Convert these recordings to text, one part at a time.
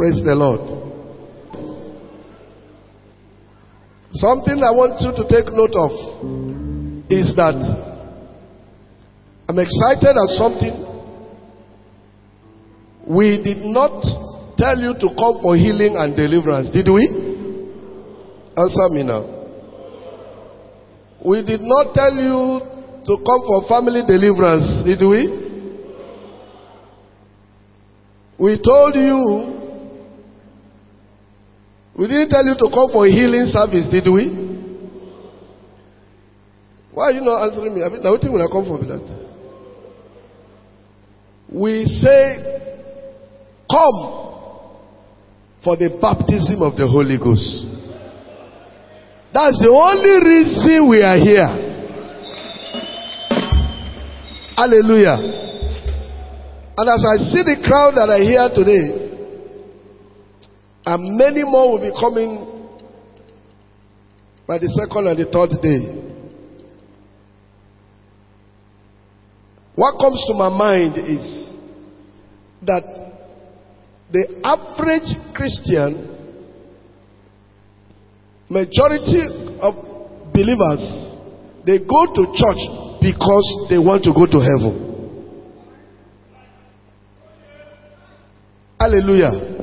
Praise the Lord. Something I want you to take note of is that I'm excited at something. We did not tell you to come for healing and deliverance, did we? Answer me now. We did not tell you to come for family deliverance, did we? We told you. We didn't tell you to come for a healing service, did we? Why are you not answering me? Now, what will I come for that? We say, come for the baptism of the Holy Ghost. That's the only reason we are here. Hallelujah. And as I see the crowd that are here today, and many more will be coming by the second and the third day. What comes to my mind is that the average Christian, majority of believers, they go to church because they want to go to heaven. Hallelujah.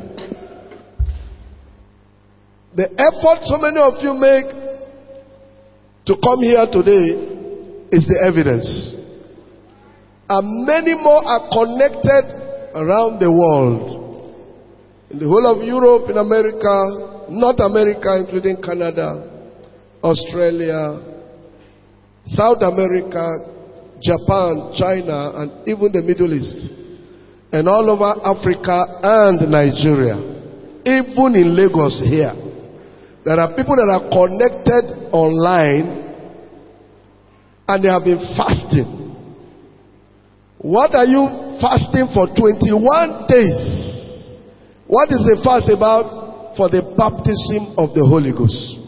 The effort so many of you make to come here today is the evidence. And many more are connected around the world. In the whole of Europe, in America, North America, including Canada, Australia, South America, Japan, China, and even the Middle East. And all over Africa and Nigeria. Even in Lagos here. There are people that are connected online and they have been fasting. What are you fasting for 21 days? What is the fast about? For the baptism of the Holy Ghost.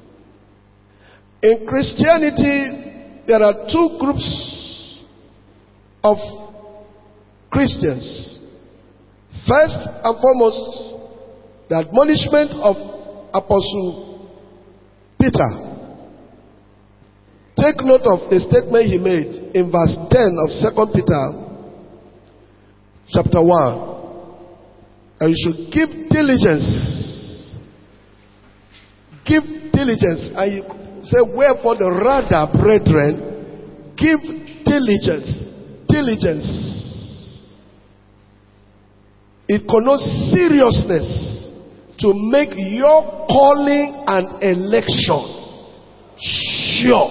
In Christianity, there are two groups of Christians. First and foremost, the admonishment of Apostle Peter. Take note of the statement he made in verse 10 of 2 Peter chapter 1. And you should give diligence. Give diligence. And you say, wherefore the rather, brethren, give diligence. Diligence. It connotes seriousness. To make your calling and election sure.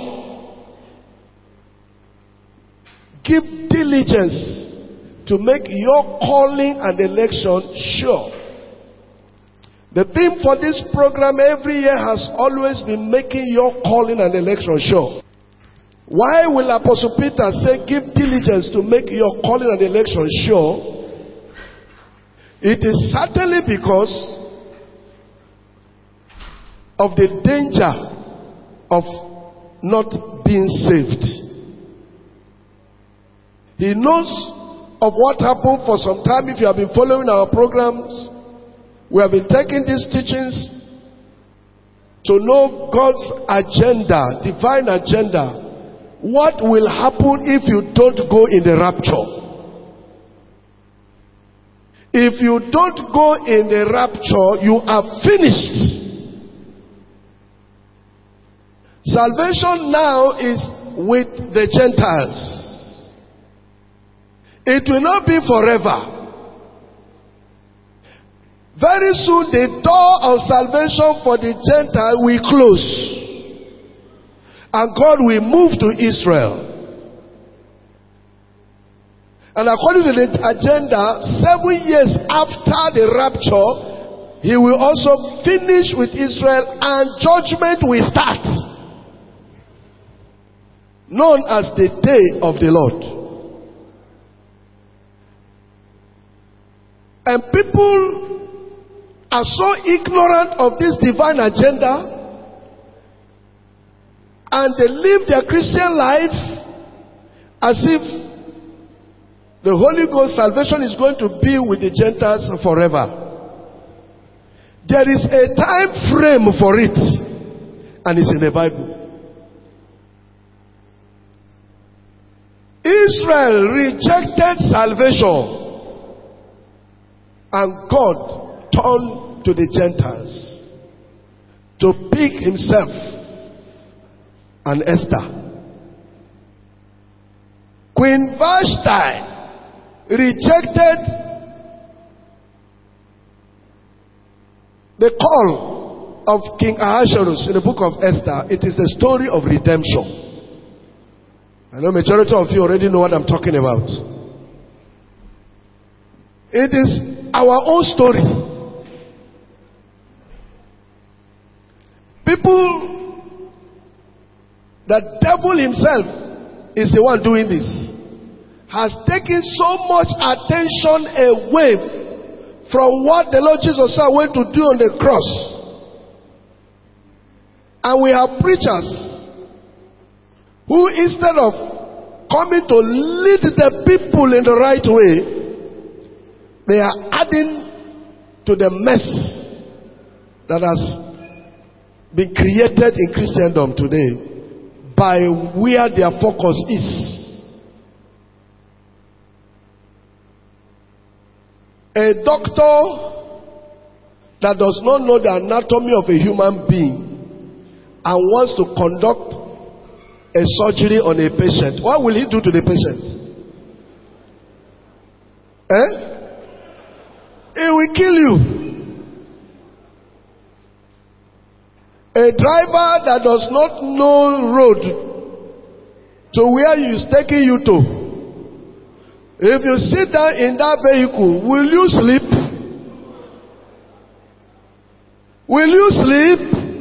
Give diligence to make your calling and election sure. The theme for this program every year has always been making your calling and election sure. Why will Apostle Peter say give diligence to make your calling and election sure? It is certainly because of the danger of not being saved. He knows of what happened for some time. If you have been following our programs, we have been taking these teachings to know God's agenda, divine agenda. What will happen if you don't go in the rapture? If you don't go in the rapture, you are finished. Salvation now is with the Gentiles. It will not be forever. Very soon the door of salvation for the Gentile will close. And God will move to Israel. And according to the agenda, 7 years after the rapture, He will also finish with Israel and judgment will start. Known as the day of the Lord. And people are so ignorant of this divine agenda, and they live their Christian life as if the Holy Ghost salvation is going to be with the Gentiles forever. There is a time frame for it, and it's in the Bible. Israel rejected salvation, and God turned to the Gentiles to pick himself and Esther. Queen Vashti rejected the call of King Ahasuerus in the book of Esther. It is the story of redemption. I know majority of you already know what I'm talking about. It is our own story. People, the devil himself is the one doing this, has taken so much attention away from what the Lord Jesus went to do on the cross. And we have preachers who, instead of coming to lead the people in the right way, they are adding to the mess that has been created in Christendom today by where their focus is. A doctor that does not know the anatomy of a human being and wants to conduct a surgery on a patient, what will he do to the patient? He will kill you. A driver that does not know road to where he is taking you to, if you sit down in that vehicle, will you sleep? Will you sleep?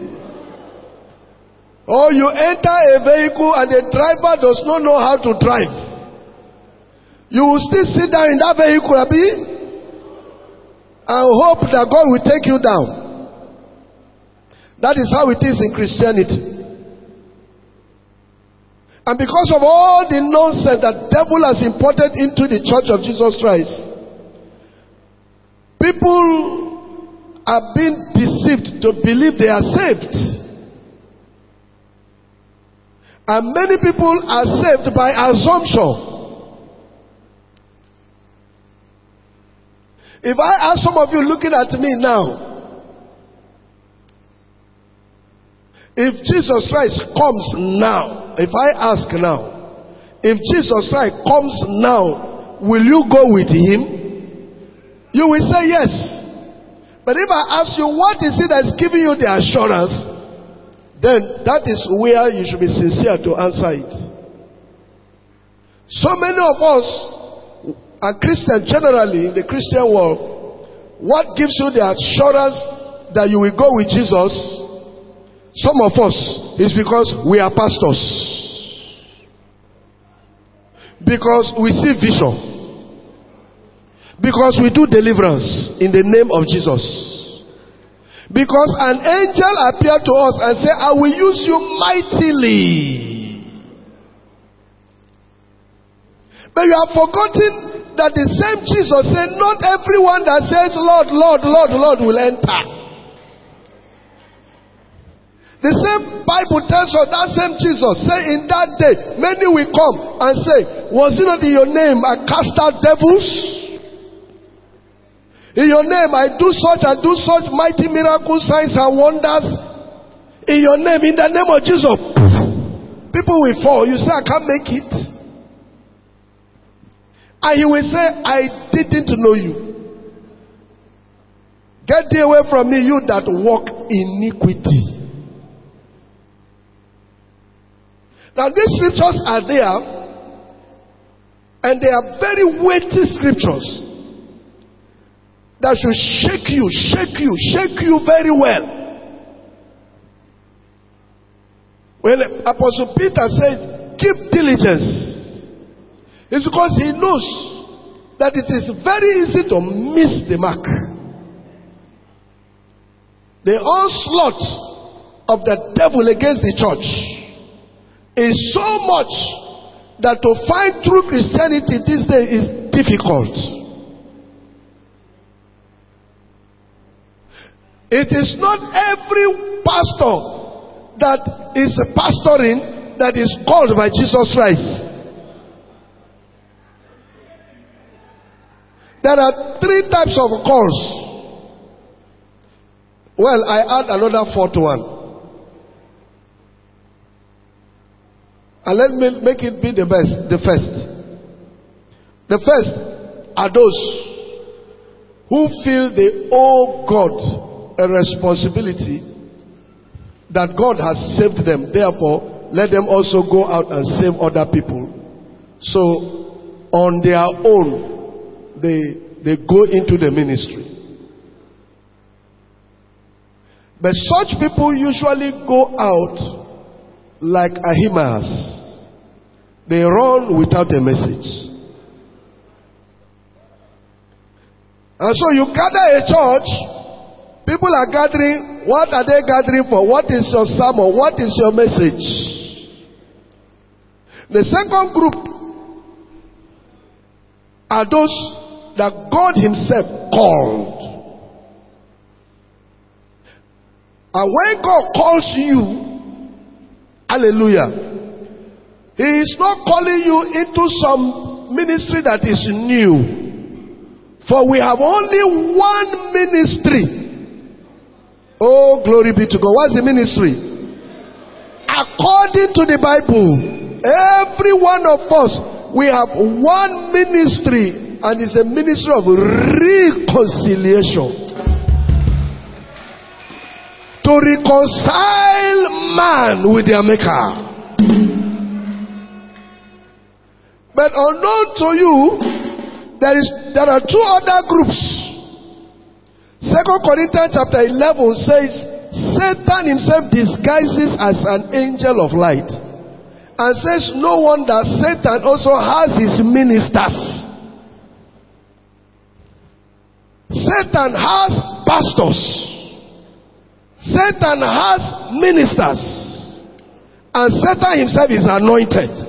Or you enter a vehicle and the driver does not know how to drive. You will still sit down in that vehicle, Abi, and hope that God will take you down. That is how it is in Christianity. And because of all the nonsense that devil has imported into the church of Jesus Christ, people are being deceived to believe they are saved. And many people are saved by assumption. If I ask some of you looking at me now, if Jesus Christ comes now, if I ask now, if Jesus Christ comes now, will you go with him? You will say yes. But if I ask you, what is it that's giving you the assurance? Then that is where you should be sincere to answer it. So many of us are Christians generally in the Christian world. What gives you the assurance that you will go with Jesus? Some of us is because we are pastors. Because we see vision. Because we do deliverance in the name of Jesus. Because an angel appeared to us and said, I will use you mightily. But you have forgotten that the same Jesus said, not everyone that says, Lord, Lord, Lord, Lord will enter. The same Bible tells us, that same Jesus say, in that day many will come and say, was it not in your name I cast out devils? In your name I do such mighty miracles, signs and wonders. In your name, in the name of Jesus, people will fall. You say, I can't make it. And he will say, I didn't know you. Get thee away from me, you that walk iniquity. Now these scriptures are there, and they are very weighty scriptures that should shake you very well. When Apostle Peter says, keep diligence, it's because he knows that it is very easy to miss the mark. The onslaught of the devil against the church is so much that to find true Christianity these days is difficult. It is not every pastor that is pastoring that is called by Jesus Christ. There are 3 types of calls. Well, I add another 4th one. And let me make it be the first. The first are those who feel they owe God a responsibility that God has saved them. Therefore, let them also go out and save other people. So, on their own, they go into the ministry. But such people usually go out like Ahimaaz. They run without a message. And so you gather a church, people are gathering. What are they gathering for? What is your sermon? What is your message? The second group are those that God Himself called. And when God calls you, hallelujah, He is not calling you into some ministry that is new. For we have only one ministry. Oh, glory be to God. What's the ministry? According to the Bible, every one of us, we have one ministry, and it's a ministry of reconciliation. To reconcile man with their Maker. But unknown to you, there are 2 other groups. 2 Corinthians chapter 11 says, Satan himself disguises as an angel of light. And says, no wonder Satan also has his ministers. Satan has pastors. Satan has ministers. And Satan himself is anointed.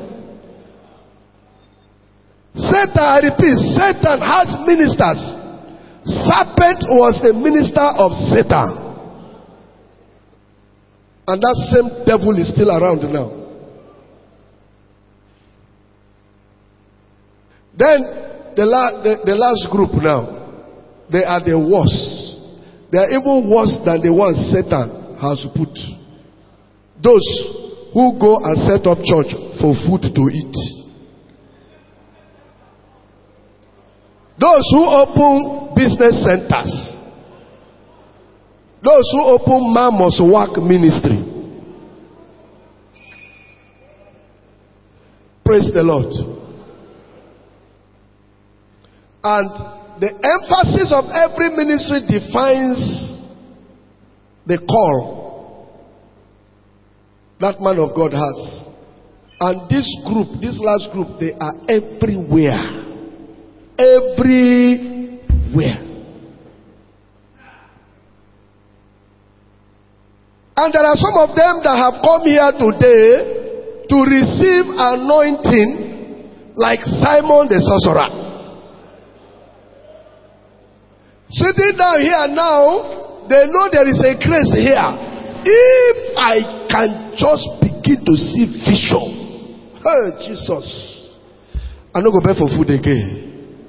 Satan, I repeat, Satan has ministers. Serpent was the minister of Satan. And that same devil is still around now. Then the last group now, they are the worst. They are even worse than the ones Satan has put. Those who go and set up church for food to eat. Those who open business centers. Those who open man must work ministry. Praise the Lord. And the emphasis of every ministry defines the call that man of God has. And this group, this last group, they are everywhere. Everywhere. And there are some of them that have come here today to receive anointing like Simon the sorcerer. Sitting down here now, they know there is a grace here. If I can just begin to see vision, oh Jesus, I'm not going to beg for food again.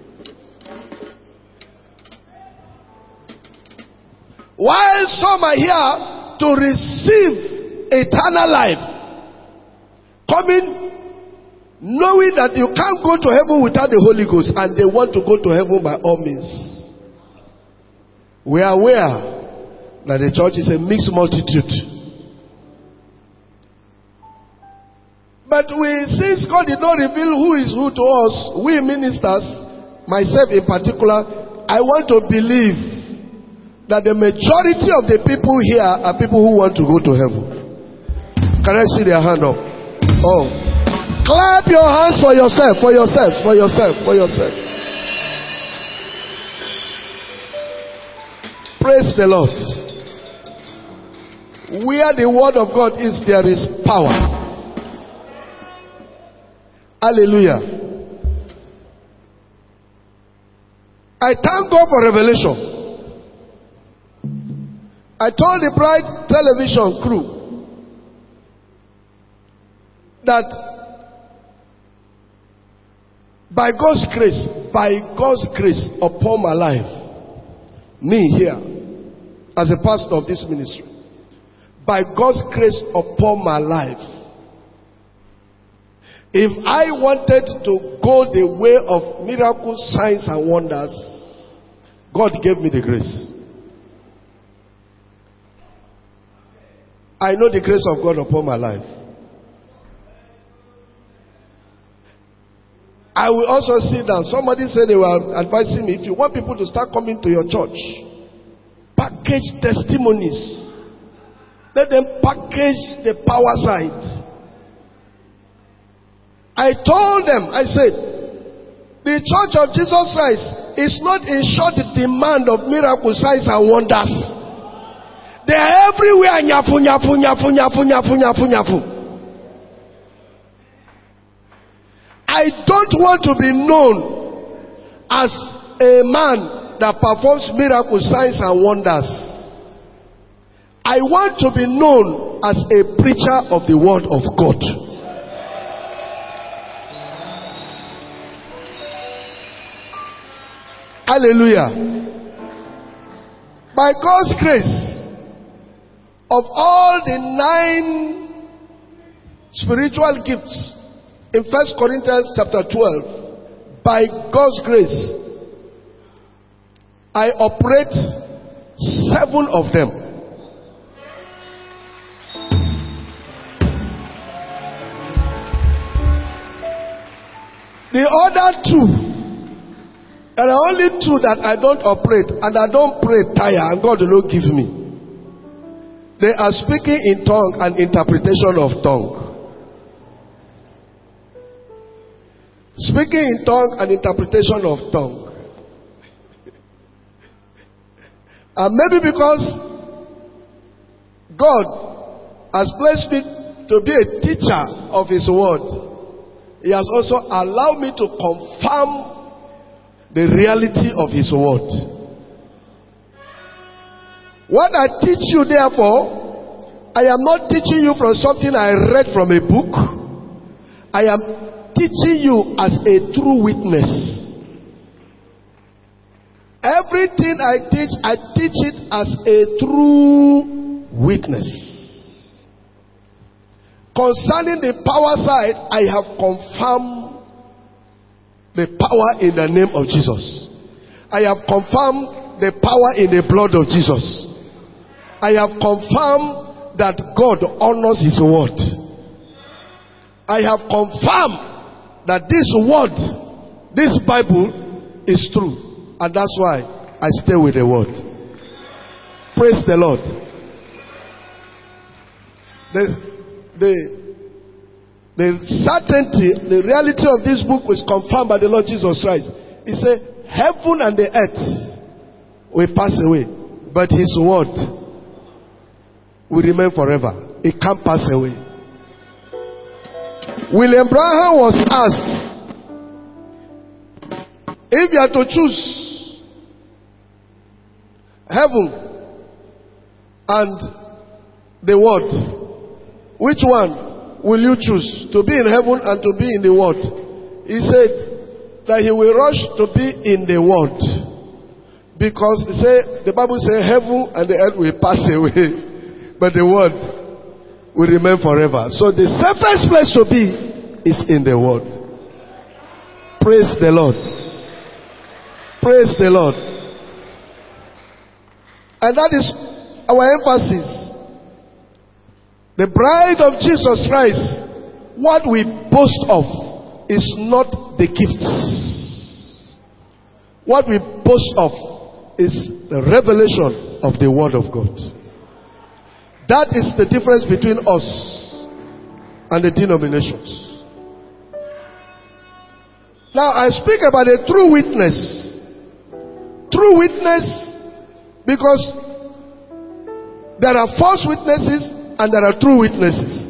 While some are here to receive eternal life, coming knowing that you can't go to heaven without the Holy Ghost, and they want to go to heaven by all means. We are aware that the church is a mixed multitude. But since God did not reveal who is who to us, we ministers, myself in particular, I want to believe that the majority of the people here are people who want to go to heaven. Can I see their hand up? Oh. Clap your hands for yourself, for yourself, for yourself, for yourself. Praise the Lord. Where the word of God is, there is power. Hallelujah. I thank God for revelation. I told the Bright Television crew that by God's grace upon my life, me here, as a pastor of this ministry, by God's grace upon my life, if I wanted to go the way of miracles, signs, and wonders, God gave me the grace. I know the grace of God upon my life. I will also sit down. Somebody said they were advising me, if you want people to start coming to your church, package testimonies. Let them package the power side. I told them, I said, the Church of Jesus Christ is not in short demand of miracles, signs, and wonders. They are everywhere. Nyafu, nyafu, nyafu, nyafu, nyafu, nyafu, nyafu. I don't want to be known as a man that performs miracles, signs, and wonders. I want to be known as a preacher of the word of God. Hallelujah. By God's grace, of all the 9 spiritual gifts in 1 Corinthians chapter 12, by God's grace, I operate 7 of them. The other 2, there are only 2 that I don't operate, and I don't pray tire, and God will not give me. They are speaking in tongue and interpretation of tongue. Speaking in tongue and interpretation of tongue. And maybe because God has blessed me to be a teacher of His word, He has also allowed me to confirm the reality of His word. What I teach you, therefore, I am not teaching you from something I read from a book. I am teaching you as a true witness. Everything I teach it as a true witness. Concerning the power side, I have confirmed the power in the name of Jesus. I have confirmed the power in the blood of Jesus. I have confirmed that God honors His word. I have confirmed that this word, this Bible, is true. And that's why I stay with the word. Praise the Lord. The certainty, the reality of this book was confirmed by the Lord Jesus Christ. He said, heaven and the earth will pass away, but His word will remain forever. It can't pass away. William Branham was asked, if you are to choose heaven and the word, which one will you choose? To be in heaven and to be in the world? He said that he will rush to be in the world. Because the Bible says heaven and the earth will pass away, but the world will remain forever. So the safest place to be is in the world. Praise the Lord. Praise the Lord. And that is our emphasis. The bride of Jesus Christ, what we boast of is not the gifts. What we boast of is the revelation of the Word of God. That is the difference between us and the denominations. Now I speak about a true witness. True witness because there are false witnesses and there are true witnesses.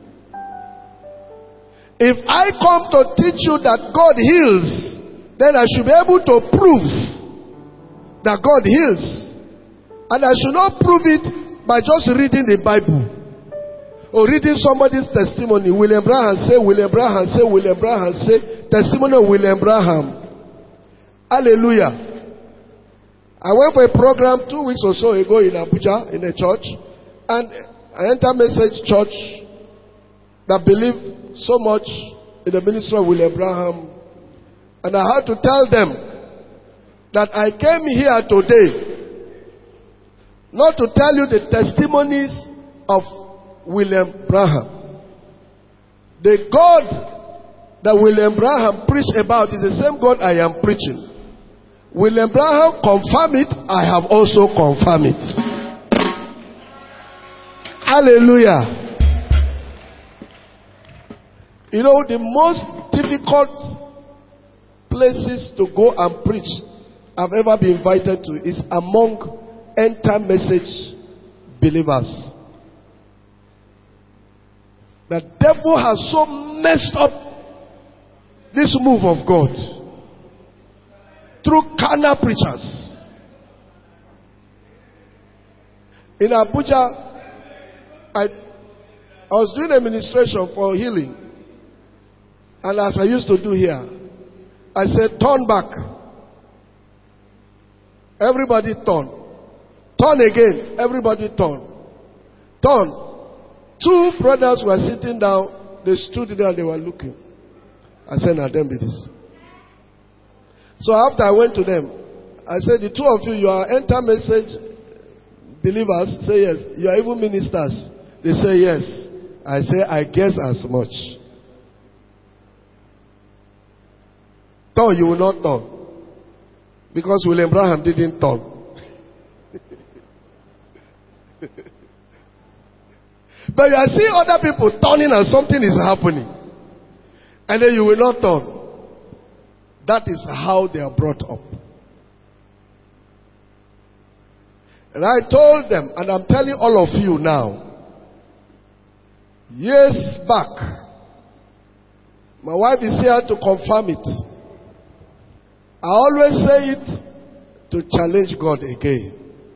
If I come to teach you that God heals, then I should be able to prove that God heals And I should not prove it by just reading the Bible or reading somebody's testimony. William Branham say, William Branham say, William Branham say, testimony of William Branham. Hallelujah. I went for a program 2 weeks or so ago in Abuja in a church, and I entered Message Church that believed so much in the ministry of William Branham, and I had to tell them that I came here today not to tell you the testimonies of William Branham. The God that William Branham preached about is the same God I am preaching. William Branham confirmed it, I have also confirmed it. Hallelujah. You know, the most difficult places to go and preach I've ever been invited to is among end-time message believers. The devil has so messed up this move of God through carnal preachers. In Abuja, I was doing a ministration for healing. And as I used to do here, I said, turn back. Everybody turn. Turn again. Everybody turn. Turn. 2 brothers were sitting down. They stood there and they were looking. I said, now them be this. So after I went to them, I said, the 2 of you, you are enter message believers. Say yes. You are even ministers. They say yes. I say, I guess as much. Turn, you will not turn. Because William Branham didn't turn. But you are seeing other people turning and something is happening. And then you will not turn. That is how they are brought up. And I told them, and I'm telling all of you now, years back, my wife is here to confirm it. I always say it to challenge God again.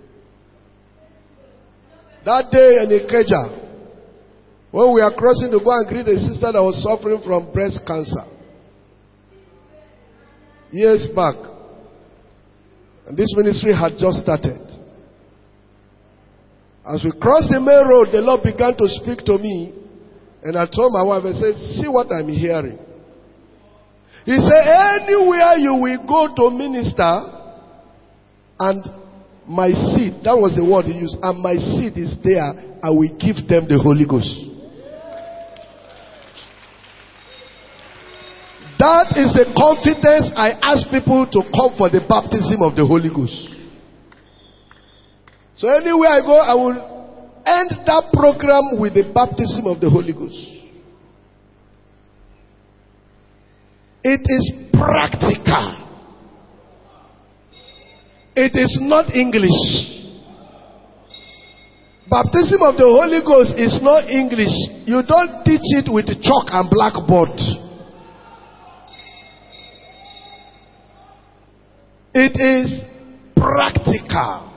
That day in Ikeja, when we are crossing to go and greet a sister that was suffering from breast cancer. Years back. And this ministry had just started. As we crossed the main road, the Lord began to speak to me. And I told my wife, I said, see what I'm hearing. He said, anywhere you will go to minister, and my seed, that was the word he used, and my seed is there, I will give them the Holy Ghost. That is the confidence I ask people to come for the baptism of the Holy Ghost. So anywhere I go, I will end that program with the baptism of the Holy Ghost. It is practical. It is not English. Baptism of the Holy Ghost is not English. You don't teach it with chalk and blackboard. It is practical.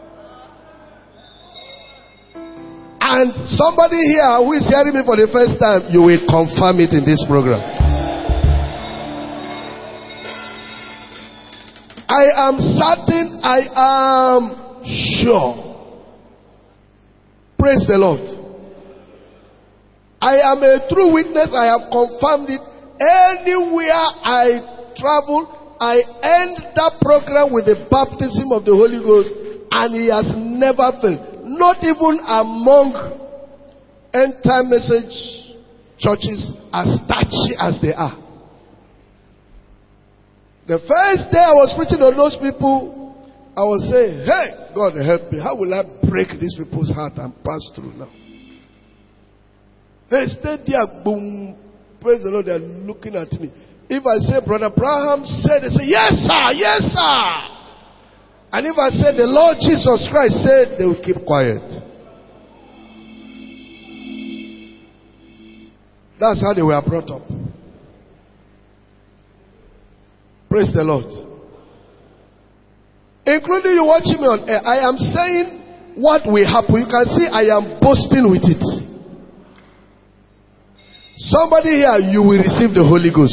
And somebody here who is hearing me for the first time, you will confirm it in this program. I am certain, I am sure. Praise the Lord. I am a true witness. I have confirmed it. Anywhere I travel, I end that program with the baptism of the Holy Ghost, and he has never failed. Not even among end-time message churches as touchy as they are. The first day I was preaching to those people, I was saying, hey, God help me. How will I break these people's heart and pass through now? They stay there, boom. Praise the Lord, they are looking at me. If I say, Brother Branham said, they say, yes, sir, yes, sir. And if I say, the Lord Jesus Christ said, they will keep quiet. That's how they were brought up. Praise the Lord. Including you watching me on air. I am saying what will happen. You can see I am boasting with it. Somebody here, you will receive the Holy Ghost.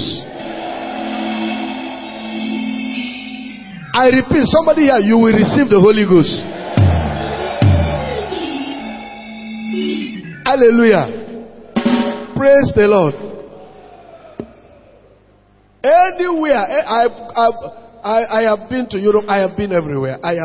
I repeat, somebody here, you will receive the Holy Ghost. Hallelujah. Praise the Lord. Anywhere, I have been to Europe. I have been everywhere. I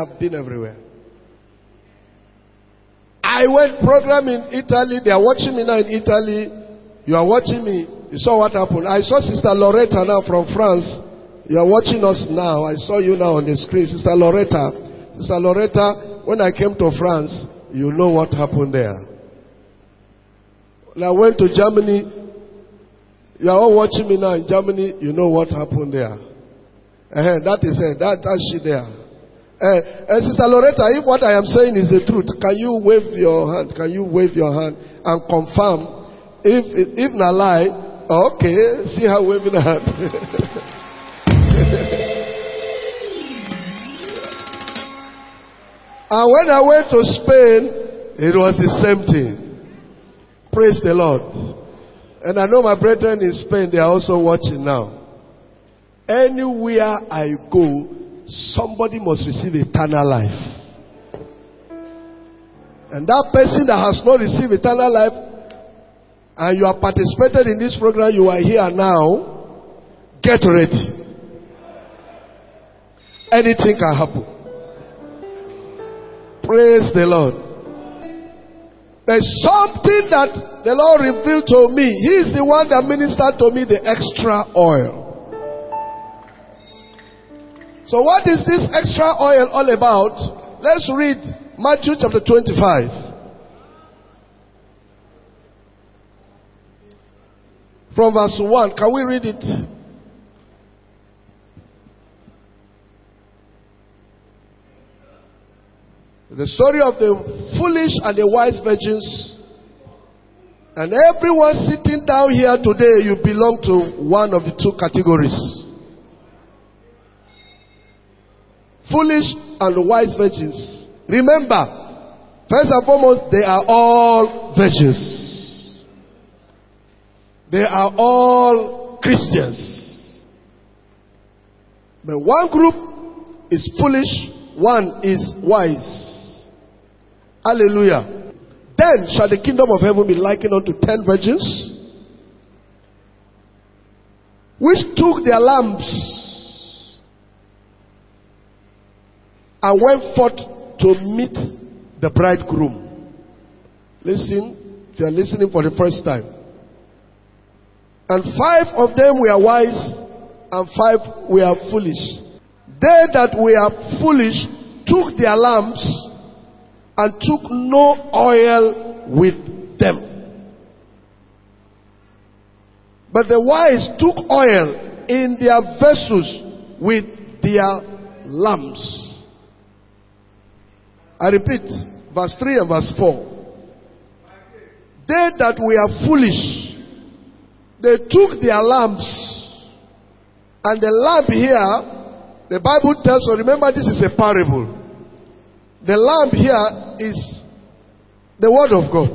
went program in Italy. They are watching me now in Italy. You are watching me. You saw what happened. I saw Sister Loretta now from France. You are watching us now. I saw you now on the screen. Sister Loretta. Sister Loretta, when I came to France, you know what happened there. When I went to Germany, you are all watching me now in Germany, you know what happened there. That is it. That's she there. Sister Loretta, if what I am saying is the truth, can you wave your hand? Can you wave your hand and confirm? If not lie, okay, see her waving her hand. And when I went to Spain, it was the same thing. Praise the Lord. And I know my brethren in Spain, they are also watching now. Anywhere I go, somebody must receive eternal life. And that person that has not received eternal life, and you have participated in this program, you are here now, get ready. Anything can happen. Praise the Lord. There's something that the Lord revealed to me. He is the one that ministered to me the extra oil. So what is this extra oil all about? Let's read Matthew chapter 25. From verse 1. Can we read it? The story of the foolish and the wise virgins. And everyone sitting down here today, you belong to one of the two categories. Foolish and wise virgins. Remember, first and foremost, they are all virgins. They are all Christians. But one group is foolish, one is wise. Hallelujah. Then shall the kingdom of heaven be likened unto 10 virgins, which took their lamps and went forth to meet the bridegroom. Listen, if you are listening for the first time. And 5 of them were wise, and 5 were foolish. They that were foolish took their lamps and took no oil with them. But the wise took oil in their vessels with their lamps. I repeat, verse 3 and verse 4. They that were foolish, they took their lamps. And the lamp here, the Bible tells us, remember this is a parable. The lamp here is the word of God.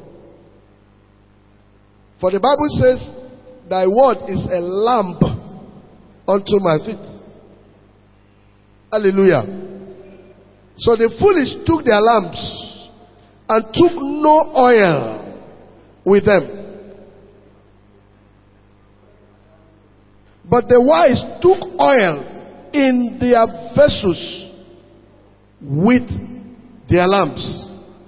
For the Bible says, thy word is a lamp unto my feet. Hallelujah. So the foolish took their lamps and took no oil with them. But the wise took oil in their vessels with their lamps.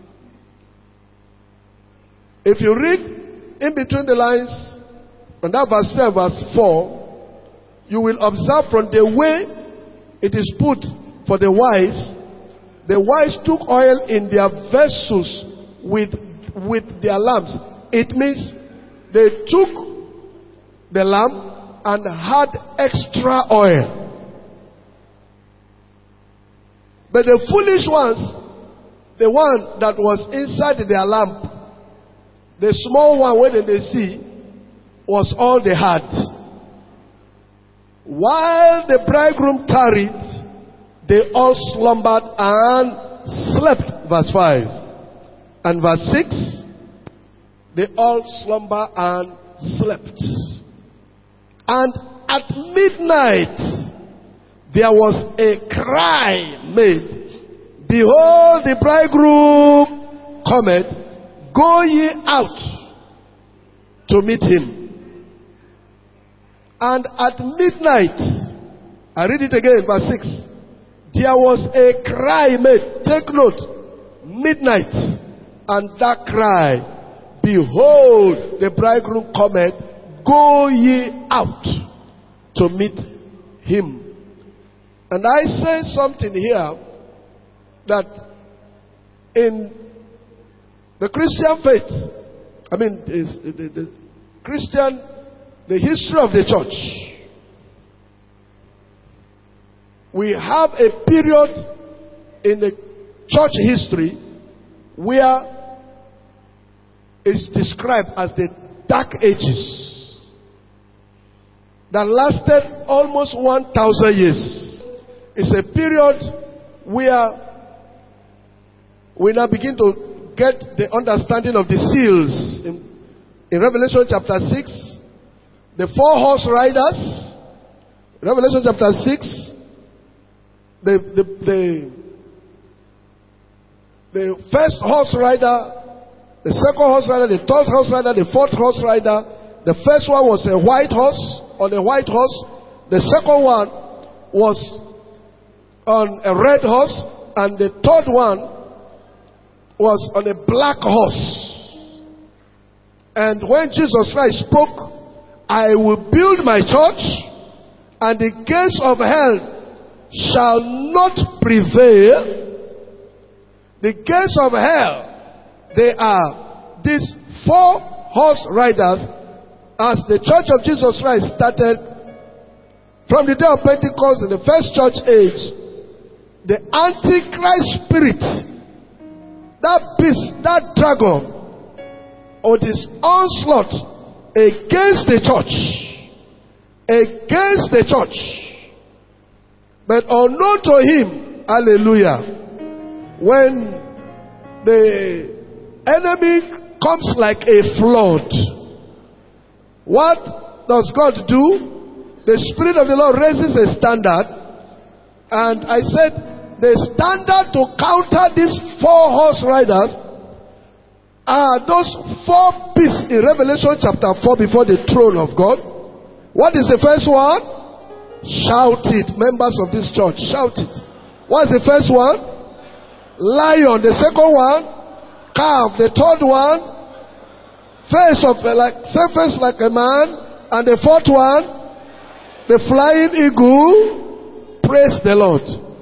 If you read in between the lines, from that verse 3 and verse 4, you will observe from the way it is put for the wise took oil in their vessels with their lamps. It means they took the lamp and had extra oil. But the foolish ones, the one that was inside their lamp, the small one when they see, was all they had. While the bridegroom tarried, they all slumbered and slept. Verse 5. And verse 6, they all slumber and slept. And at midnight, there was a cry made, behold, the bridegroom cometh, go ye out to meet him. And at midnight, I read it again, verse 6. There was a cry made. Take note. Midnight. And that cry, behold, the bridegroom cometh, go ye out to meet him. And I say something here that in the Christian faith, the history of the church, we have a period in the church history where it's described as the Dark Ages that lasted almost 1,000 years. It's a period where we now begin to get the understanding of the seals. In Revelation chapter 6, the 4 horse riders, Revelation chapter 6, the first horse rider, the second horse rider, the third horse rider, the fourth horse rider. The first one was a white horse, on a white horse. The second one was on a red horse. And the third one was on a black horse. And when Jesus Christ spoke, I will build my church, and the gates of hell shall not prevail. The gates of hell, they are these 4 horse riders. As the church of Jesus Christ started from the day of Pentecost in the first church age, the Antichrist spirit, that beast, that dragon, or this onslaught against the church, but unknown to him, hallelujah, when the enemy comes like a flood, what does God do? The Spirit of the Lord raises a standard. And I said, the standard to counter these 4 horse riders are those 4 beasts in Revelation chapter 4 before the throne of God. What is the first one? Shout it. Members of this church, shout it. What is the first one? Lion. The second one? Calf. The third one? Face like a man. And the fourth one? The flying eagle. Praise the Lord.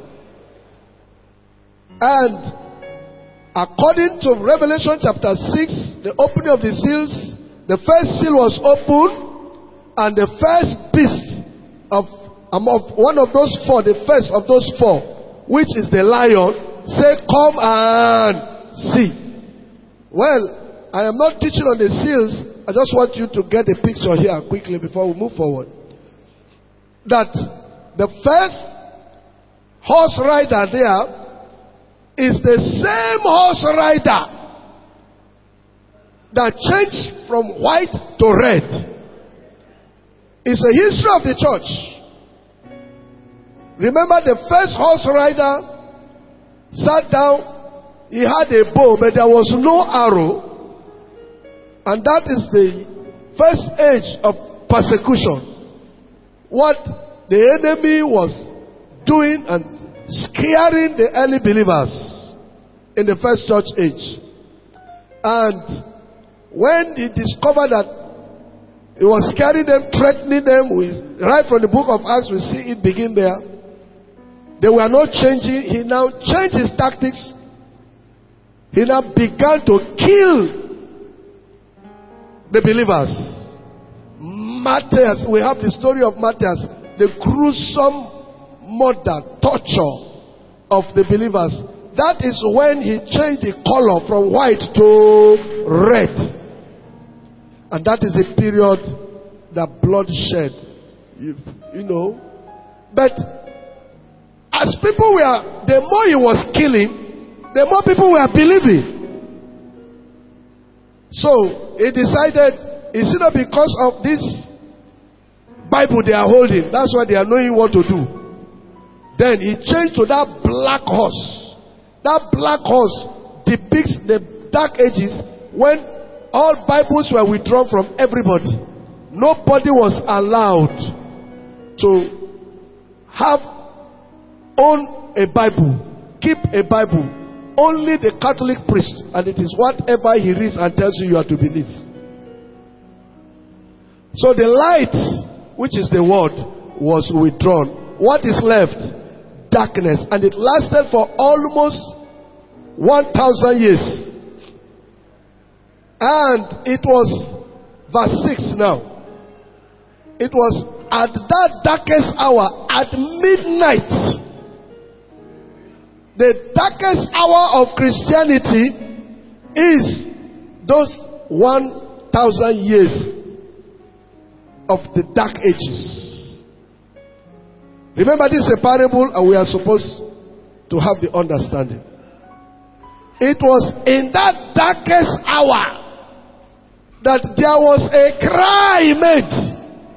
And according to Revelation chapter 6, the opening of the seals, the first seal was opened, and the first beast of one of those 4, the first of those 4, which is the lion, say, come and see. Well, I am not teaching on the seals. I just want you to get a picture here quickly before we move forward. That the first horse rider there is the same horse rider that changed from white to red. It's a history of the church. Remember, the first horse rider sat down, he had a bow, but there was no arrow. And that is the first age of persecution. What the enemy was doing and scaring the early believers in the first church age. And when he discovered that he was scaring them, threatening them, right from the book of Acts we see it begin there. They were not changing. He now changed his tactics. He now began to kill the believers. Martyrs. We have the story of martyrs. The gruesome murder, torture of the believers. That is when he changed the color from white to red. And that is a period that blood shed. You know. But As people were, the more he was killing, the more people were believing. So he decided, it's not because of this Bible they are holding, that's why they are knowing what to do. Then he changed to that black horse. That black horse depicts the dark ages when all Bibles were withdrawn from everybody. Nobody was allowed to own a Bible, keep a Bible. Only the Catholic priest, and it is whatever he reads and tells you you are to believe. So the light, which is the word, was withdrawn. What is left? Darkness. And it lasted for almost 1,000 years. And it was verse 6 now. It was at that darkest hour, at midnight. The darkest hour of Christianity is those 1,000 years of the dark ages. Remember, this is a parable and we are supposed to have the understanding. It was in that darkest hour that there was a cry made.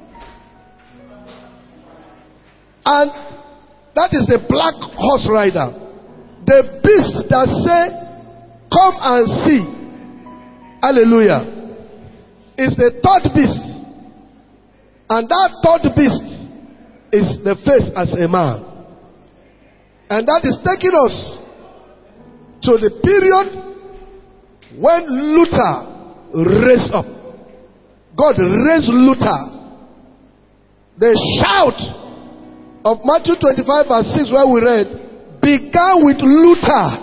And that is the black horse rider. The beast that say, come and see. Hallelujah. Is the third beast. And that third beast is the face as a man. And that is taking us to the period when Luther raised up. God raised Luther. The shout of Matthew 25 verse 6 where we read, began with Luther.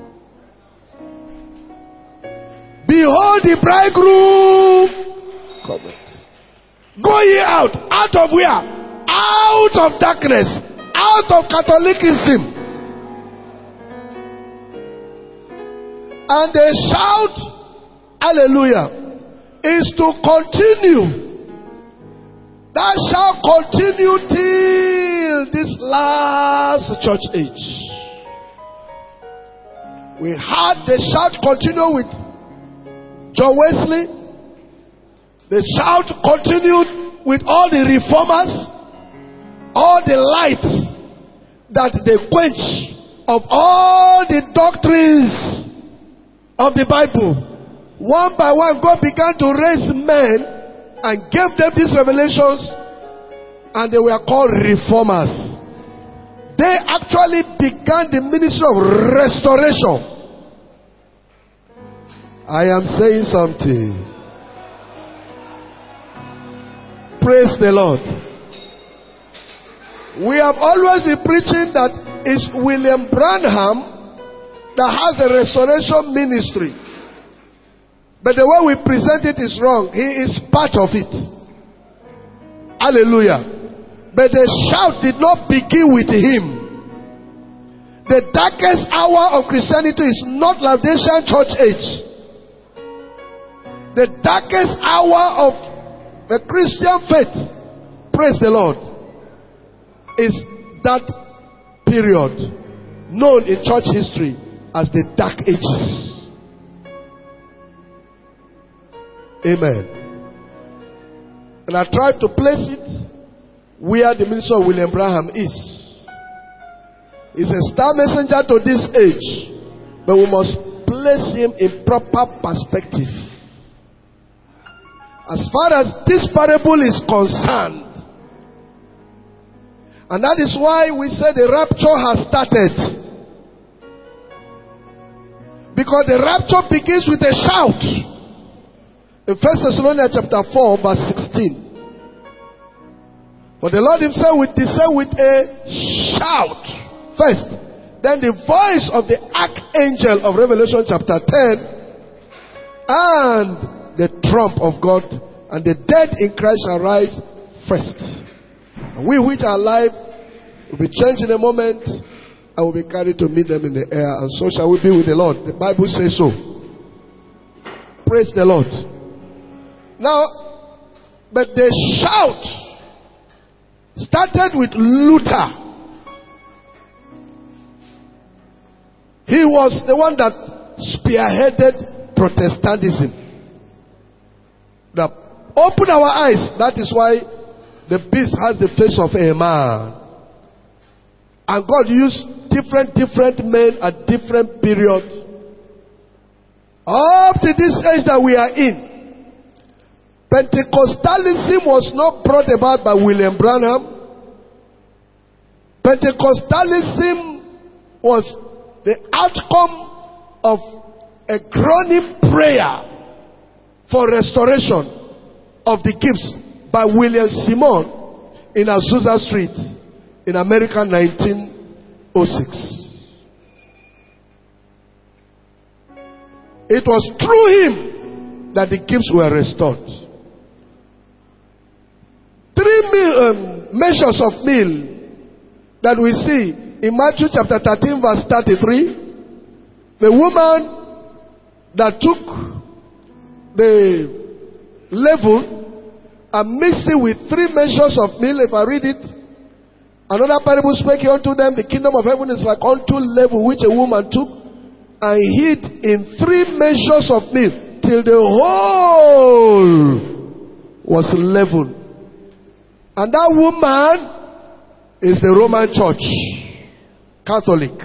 Behold the bridegroom cometh. Go ye out. Out of where? Out of darkness. Out of Catholicism. And the shout, hallelujah, is to continue. That shall continue till this last church age. We had the shout continue with John Wesley. The shout continued with all the reformers. All the lights that they quench of all the doctrines of the Bible. One by one, God began to raise men and gave them these revelations, and they were called reformers. They actually began the ministry of restoration. I am saying something. Praise the Lord. We have always been preaching that it's William Branham that has a restoration ministry. But the way we present it is wrong. He is part of it. Hallelujah. But the shout did not begin with him. The darkest hour of Christianity is not Laodicean church age. The darkest hour of the Christian faith, praise the Lord, is that period known in church history as the Dark Ages. Amen. And I tried to place it where the ministry of William Branham is. He's a star messenger to this age, but we must place him in proper perspective. As far as this parable is concerned, and that is why we say the rapture has started. Because the rapture begins with a shout. In 1 Thessalonians chapter 4 verse 16. For the Lord himself will descend with a shout first. Then the voice of the archangel of Revelation chapter 10. And the trump of God. And the dead in Christ shall rise first. And we which are alive will be changed in a moment and will be carried to meet them in the air. And so shall we be with the Lord. The Bible says so. Praise the Lord. Now, but the shout started with Luther. He was the one that spearheaded Protestantism. That opened our eyes. That is why the beast has the face of a man. And God used different men at different periods. Up to this age that we are in, Pentecostalism was not brought about by William Branham. Pentecostalism was the outcome of a groaning prayer for restoration of the gifts by William Simon in Azusa Street in America, 1906. It was through him that the gifts were restored. 3 measures of meal that we see in Matthew chapter 13 verse 33. The woman that took the leaven and mixed it with 3 measures of meal. If I read it, another parable spake unto them, the kingdom of heaven is like unto leaven which a woman took and hid in 3 measures of meal till the whole was leavened. And that woman is the Roman Church, Catholic.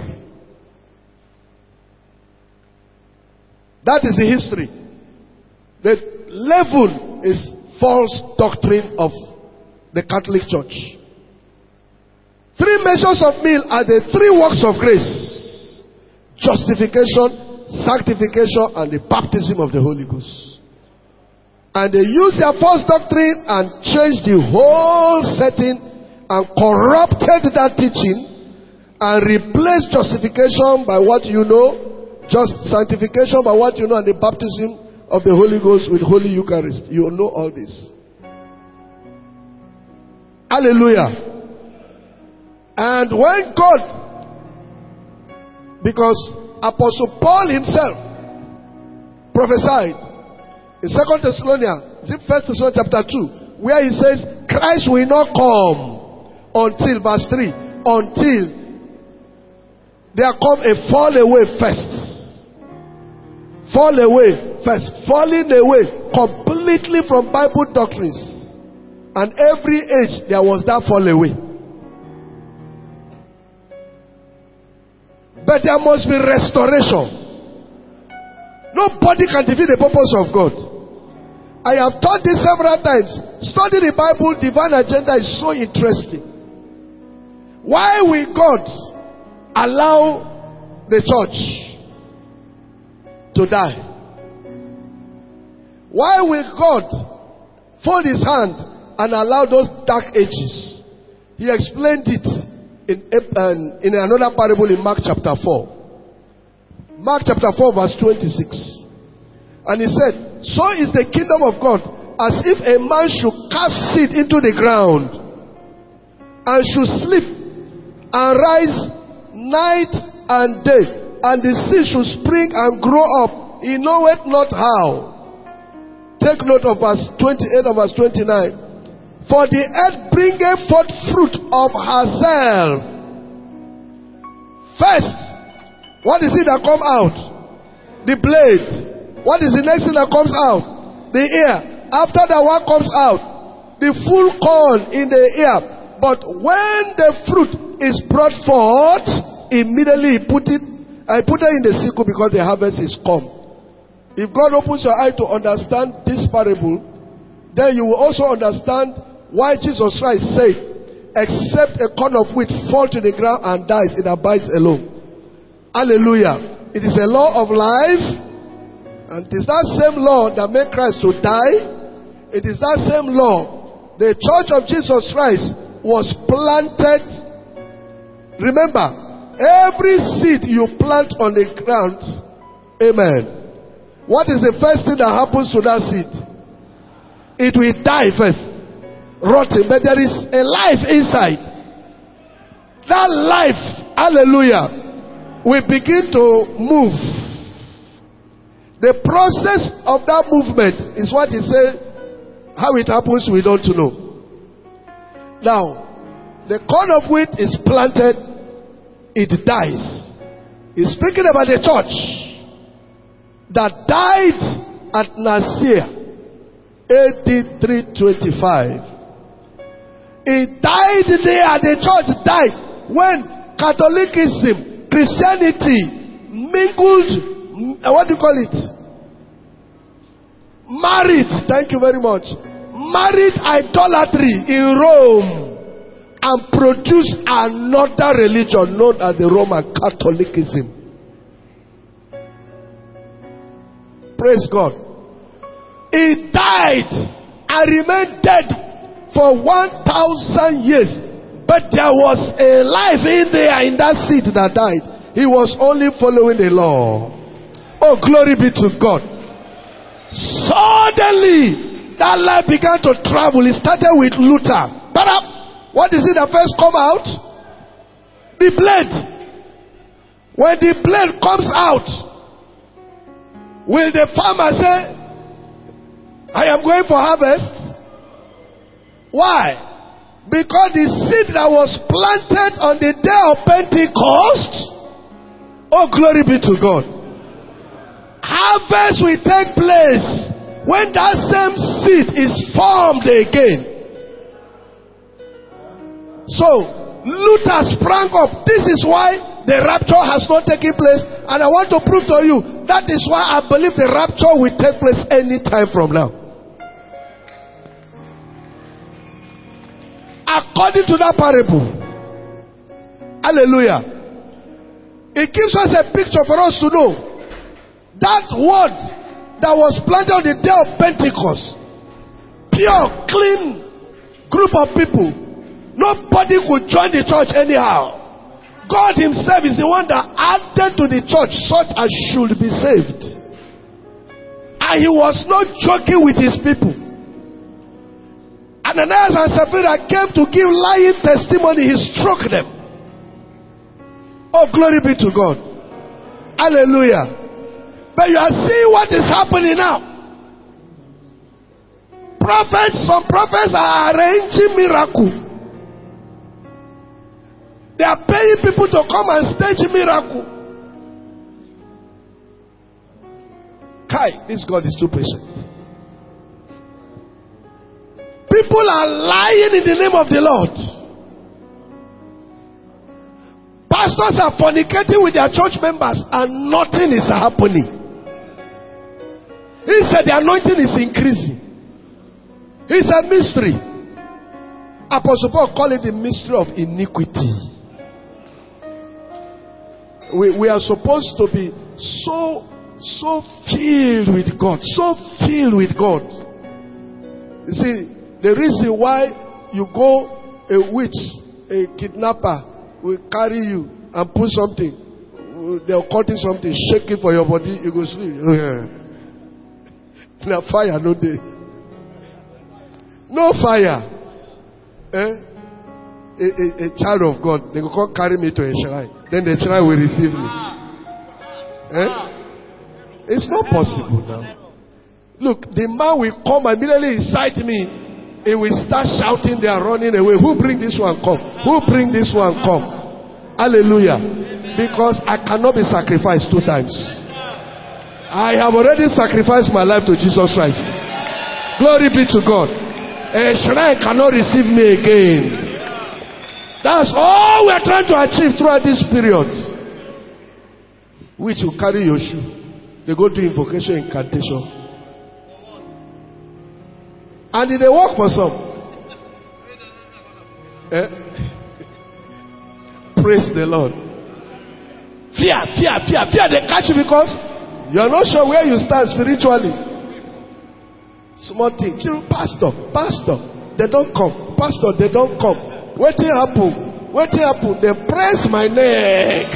That is the history. The leaven is false doctrine of the Catholic Church. 3 measures of meal are the 3 works of grace: justification, sanctification, and the baptism of the Holy Ghost. And they use their false doctrine and changed the whole setting and corrupted that teaching and replaced justification by what you know, just sanctification by what you know, and the baptism of the Holy Ghost with Holy Eucharist. You know all this. Hallelujah. And when God, because Apostle Paul himself prophesied in 2 Thessalonians, 1 Thessalonians chapter 2, where he says, Christ will not come until, verse 3, until there come a fall away first. Fall away first. Falling away completely from Bible doctrines. And every age there was that fall away. But there must be restoration. Nobody can defeat the purpose of God. I have taught this several times. Studying the Bible, divine agenda is so interesting. Why will God allow the church to die? Why will God fold his hand and allow those dark ages? He explained it in another parable in Mark chapter 4. Mark chapter 4 verse 26. And he said, so is the kingdom of God as if a man should cast seed into the ground and should sleep and rise night and day, and the seed should spring and grow up. He knoweth not how. Take note of verse 28 and verse 29. For the earth bringeth forth fruit of herself. First, what is it that come out? The blade. What is the next thing that comes out? The ear. After that, what comes out? The full corn in the ear. But when the fruit is brought forth, immediately he put it in the sickle, because the harvest is come. If God opens your eye to understand this parable, then you will also understand why Jesus Christ said, except a corn of wheat fall to the ground and dies, it abides alone. Hallelujah. It is a law of life. And it is that same law that made Christ to die. It is that same law. The church of Jesus Christ was planted. Remember, every seed you plant on the ground, amen. What is the first thing that happens to that seed? It will die first. Rotten. But there is a life inside. That life, hallelujah, will begin to move. The process of that movement is what he said. How it happens, we don't know. Now, the corn of wheat is planted, it dies. He's speaking about the church that died at Nicaea, AD 325. It died there. The church died when Catholicism, Christianity mingled, what do you call it? Married, thank you very much. Married idolatry in Rome and produced another religion known as the Roman Catholicism. Praise God. It died and remained dead for 1,000 years. But there was a life in there in that seed that died. He was only following the law. Oh, glory be to God. Suddenly, that life began to travel. It started with Luther. But what is it that first come out? The blade. When the blade comes out, will the farmer say, I am going for harvest? Why? Because the seed that was planted on the day of Pentecost, oh, glory be to God. Harvest will take place when that same seed is formed again. So, Luther sprang up. This is why the rapture has not taken place. And I want to prove to you, that is why I believe the rapture will take place any time from now. According to that parable. Hallelujah. It gives us a picture for us to know that word that was planted on the day of Pentecost, pure, clean group of people. Nobody could join the church anyhow. God himself is the one that added to the church such as should be saved. And he was not joking with his people. Ananias and Sapphira came to give lying testimony. He struck them. Oh, glory be to God. Hallelujah. But you are seeing what is happening now. Some prophets are arranging miracle. They are paying people to come and stage a miracle. Kai, this God is too patient. People are lying in the name of the Lord. Pastors are fornicating with their church members and nothing is happening. He said the anointing is increasing. It's a mystery. Apostle Paul called it the mystery of iniquity. We are supposed to be so filled with God. So filled with God. You see, the reason why you go, a witch, a kidnapper will carry you and put something. They'll cut you something, shake it for your body, you go sleep. No fire, no day. No fire. A child of God, they will come carry me to a shrine. Then the shrine will receive me. It's not possible now. Look, the man will come immediately inside me. He will start shouting, they are running away. Who bring this one come? Who bring this one come? Hallelujah. Because I cannot be sacrificed 2 times. I have already sacrificed my life to Jesus Christ. Glory be to God. A shrine cannot receive me again. That's all we are trying to achieve throughout this period. Which will carry your shoe. They go do invocation, incantation. And did they work for some? Praise the Lord. Fear. They catch you because you are not sure where you stand spiritually. Small thing. Pastor, they don't come. Pastor, they don't come. What happened? They press my neck.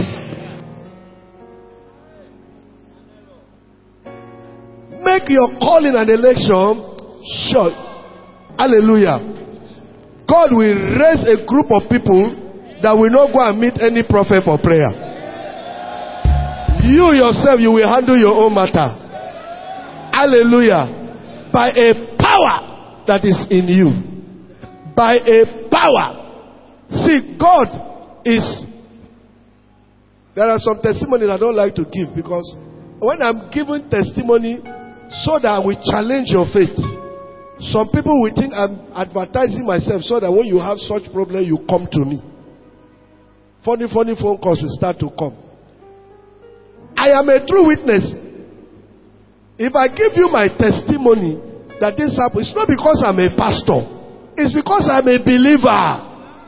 Make your calling and election short. Hallelujah. God will raise a group of people that will not go and meet any prophet for prayer. You yourself, you will handle your own matter. Hallelujah. By a power that is in you. By a power. See, God is There are some testimonies I don't like to give, because when I'm giving testimony so that I will challenge your faith, some people will think I'm advertising myself so that when you have such problem, you come to me. Funny phone calls will start to come. I am a true witness. If I give you my testimony that this happened, it's not because I'm a pastor. It's because I'm a believer.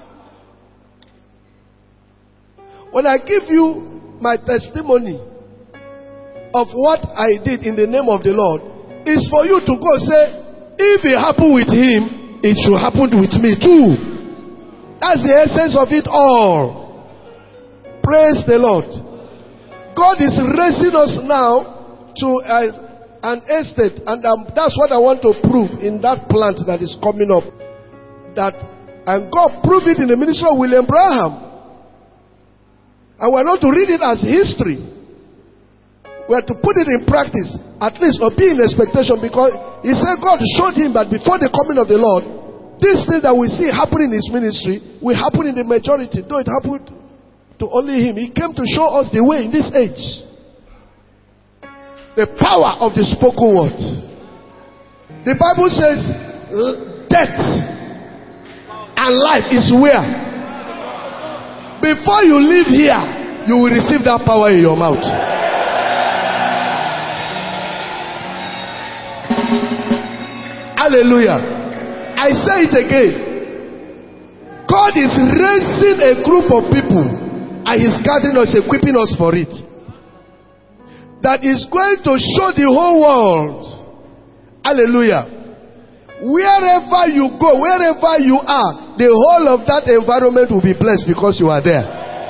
When I give you my testimony of what I did in the name of the Lord, it's for you to go say, if it happened with him, it should happen with me too. That's the essence of it all. Praise the Lord. God is raising us now to an estate, and that's what I want to prove in that plant that is coming up. And God proved it in the ministry of William Branham. And we're not to read it as history. We have to put it in practice, at least, or be in expectation, because he said God showed him that before the coming of the Lord, these things that we see happening in his ministry will happen in the majority, though it happened to only him. He came to show us the way in this age. The power of the spoken word. The Bible says death and life is where? Before you leave here, you will receive that power in your mouth. Hallelujah. I say it again. God is raising a group of people, and he's gathering us, equipping us for it. That is going to show the whole world. Hallelujah. Wherever you go, wherever you are, the whole of that environment will be blessed because you are there.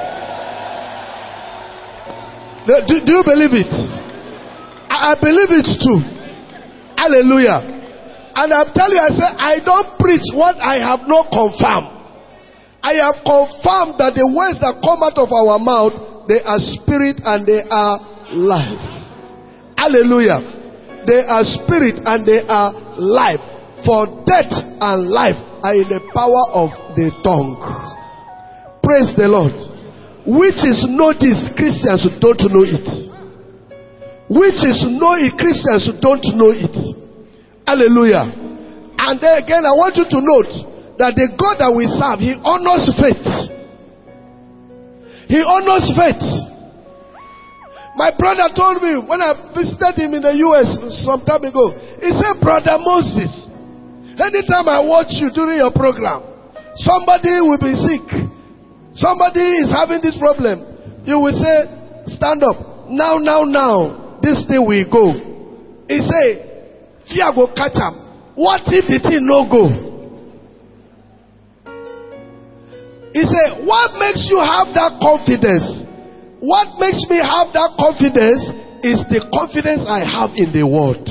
Do you believe it? I believe it too. Hallelujah. And I'm telling you, I say, I don't preach what I have not confirmed. I have confirmed that the words that come out of our mouth, they are spirit and they are life. Hallelujah. They are spirit and they are life. For death and life are in the power of the tongue. Praise the Lord. Which is know this, Christians who don't know it. Which is know it, Christians who don't know it. Hallelujah. And then again, I want you to note that the God that we serve, he honors faith. He honors faith. My brother told me when I visited him in the US some time ago, he said, Brother Moses, anytime I watch you during your program, somebody will be sick. Somebody is having this problem. You will say, stand up. Now. This thing will go. He say, fear go catch him. What if the thing no go? He said, what makes you have that confidence? What makes me have that confidence is the confidence I have in the word.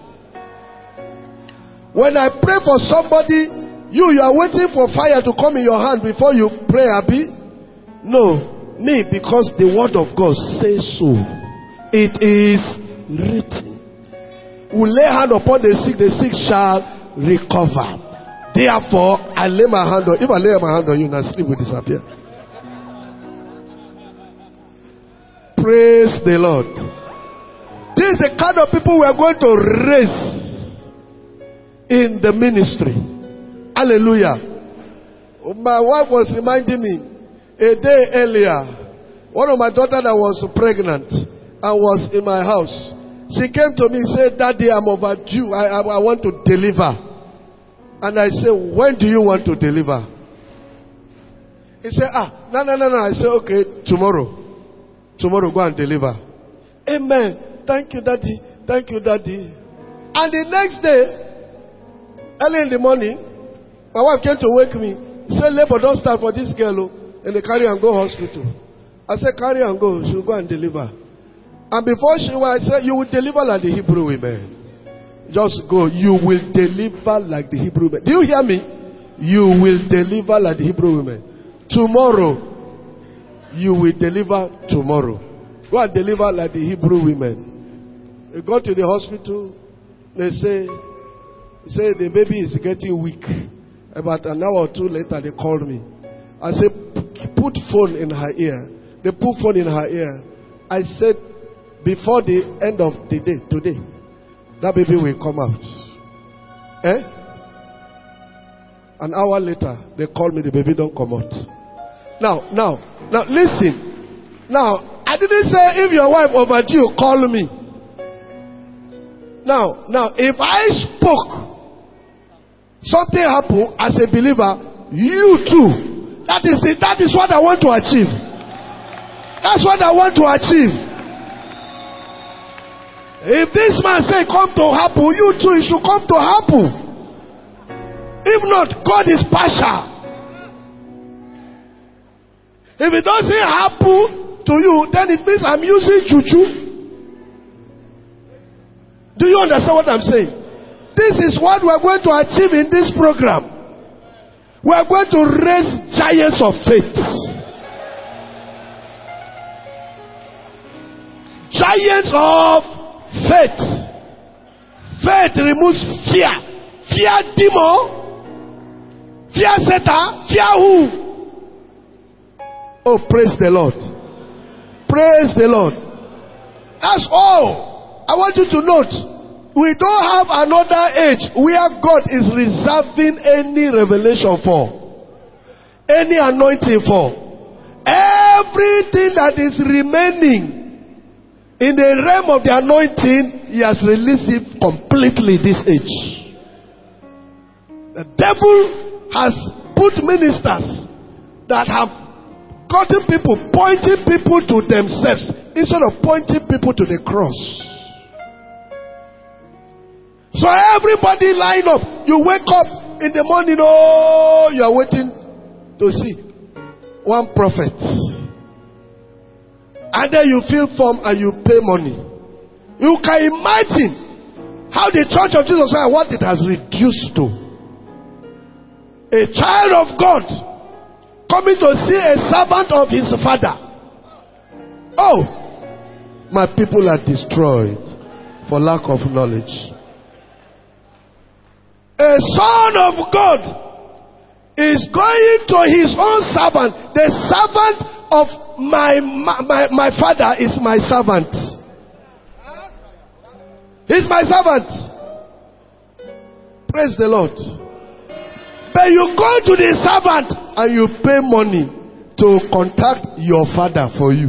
When I pray for somebody, you are waiting for fire to come in your hand before you pray, Abi? No, me, because the word of God says so. It is written. We lay hand upon the sick shall recover. Therefore, I lay my hand on. If I lay my hand on you, now sleep will disappear. Praise the Lord. This is the kind of people we are going to raise in the ministry. Hallelujah. My wife was reminding me a day earlier, one of my daughters that was pregnant and was in my house, she came to me and said, Daddy, I'm overdue. I want to deliver. And I said, when do you want to deliver? He said, no. I said, okay, tomorrow. Tomorrow, go and deliver. Amen. Thank you, Daddy. Thank you, Daddy. And the next day, early in the morning, my wife came to wake me. She said, labor don't start for this girl. And they carry and go hospital. I said, carry and go. She will go and deliver. And before she went, I said, you will deliver like the Hebrew women. Just go. You will deliver like the Hebrew women. Do you hear me? You will deliver like the Hebrew women. Tomorrow, you will deliver tomorrow. Go and deliver like the Hebrew women. They go to the hospital. They say the baby is getting weak. About an hour or two later, they called me. I said, put phone in her ear They put phone in her ear. I said, before the end of the day, today, that baby will come out. An hour later, they called me, the baby don't come out. Now, listen. Now, I didn't say if your wife overdue, call me. Now, if I spoke, something happened as a believer, you too. That is what I want to achieve. That's what I want to achieve. If this man say come to happen, you too, it should come to happen. If not, God is partial. If it doesn't happen to you, then it means I'm using juju. Do you understand what I'm saying? This is what we're going to achieve in this program. We're going to raise giants of faith. Giants of faith. Faith removes fear. Fear demon. Fear Satan. Fear who? Oh, praise the Lord. Praise the Lord. That's all. I want you to note, we don't have another age where God is reserving any revelation for, any anointing for. Everything that is remaining in the realm of the anointing, He has released it completely this age. The devil has put ministers that have gotten people, pointing people to themselves instead of pointing people to the cross. So everybody line up. You wake up in the morning, oh, you are waiting to see one prophet. And then you fill form and you pay money. You can imagine how the church of Jesus Christ, what it has reduced to. A child of God coming to see a servant of his father. Oh, my people are destroyed for lack of knowledge. A son of God is going to his own servant. The servant of my father is my servant. He's my servant. Praise the Lord. But you go to the servant and you pay money to contact your father for you.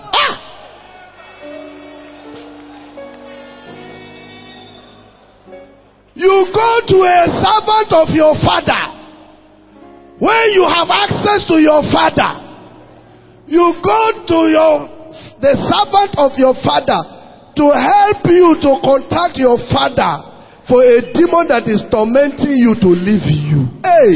You go to a servant of your father. When you have access to your father, you go to the servant of your father to help you to contact your father for a demon that is tormenting you to leave you.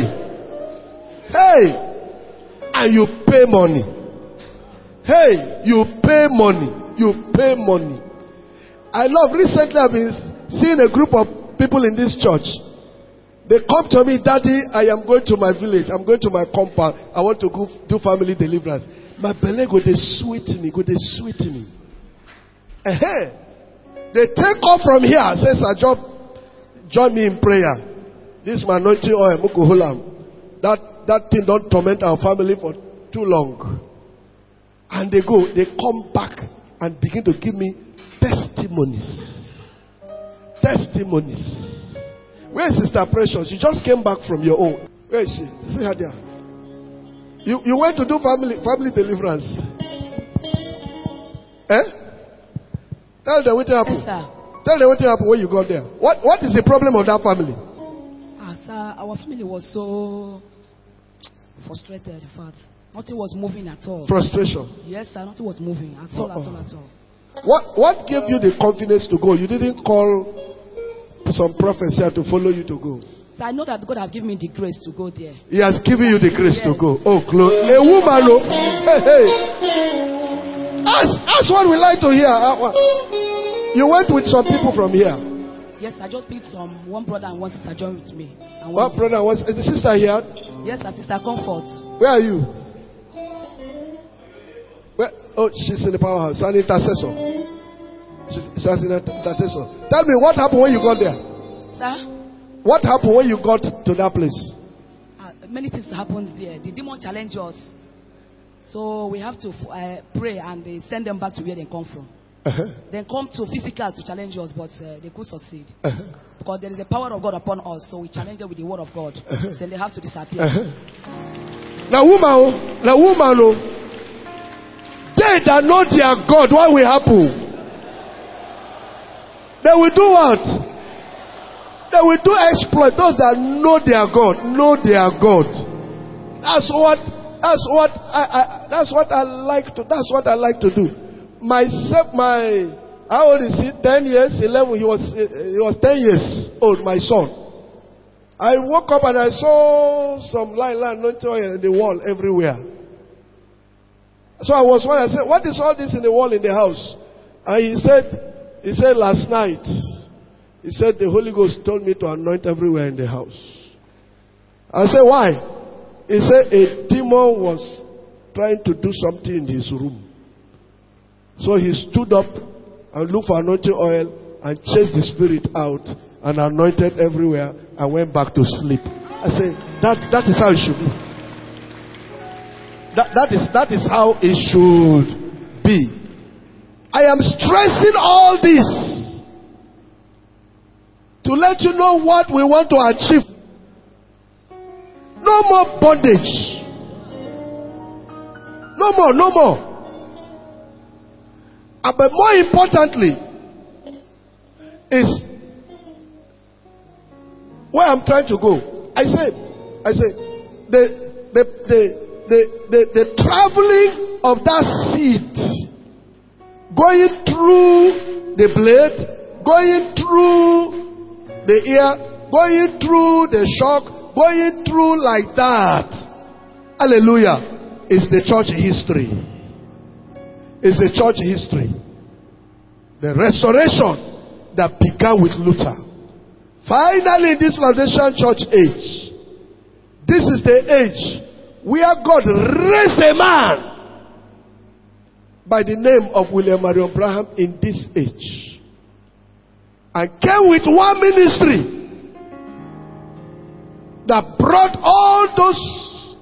Hey, and you pay money. Hey, you pay money. You pay money. I love, recently I've been seeing a group of people in this church. They come to me, Daddy, I am going to my village. I'm going to my compound. I want to go do family deliverance. My belly go they sweet me. They take off from here. Says, join me in prayer. This my anointing oil, Mukuhulam. That thing don't torment our family for too long. And they come back and begin to give me testimonies. Where is Sister Precious? You just came back from your own. Where is she? See her there. You went to do family deliverance. Tell them what happened. Yes, tell them what happened when you got there. What is the problem of that family? Sir, our family was so frustrated. In fact, nothing was moving at all. Frustration. Yes, sir. Nothing was moving at all. What gave you the confidence to go? You didn't call some prophets here to follow you to go. So I know that God has given me the grace to go there. He has given you the grace to go. Oh, a woman. Oh. Hey. That's what we like to hear. You went with some people from here. Yes, I just picked one brother and one sister joined with me. One brother and one sister. Is the sister here? Yes, her sister Comfort. Where are you? Where? Oh, she's in the powerhouse. An intercessor. She's an intercessor. Tell me what happened when you got there. Sir? What happened when you got to that place? Many things happened there. The demon challenged us. So we have to pray and send them back to where they come from. Then come to physical to challenge us, but they could succeed. Because there is a power of God upon us, so we challenge them with the word of God. Then they have to disappear. Now, woman, they that know their God, what will happen? They will do what? They will do exploit. Those that know their God, know their God. That's what I like to do. How old is he? 10 years, 11. He was 10 years old. My son. I woke up and I saw some line in the wall everywhere. So I said, "What is all this in the wall in the house?" And he said last night. He said the Holy Ghost told me to anoint everywhere in the house. I said, "Why?" He said a demon was trying to do something in his room. So he stood up and looked for anointing oil and chased the spirit out and anointed everywhere and went back to sleep. I said, that is how it should be. That is how it should be. I am stressing all this to let you know what we want to achieve. No more bondage. No more. But more importantly, is where I'm trying to go. I say, the traveling of that seed, going through the blade, going through the ear, going through the shock, going through like that. Hallelujah. Is the church history. Is the church history. The restoration that began with Luther. Finally, in this Laodicean church age, this is the age where God raised a man by the name of William Marion Branham in this age. And came with one ministry that brought all those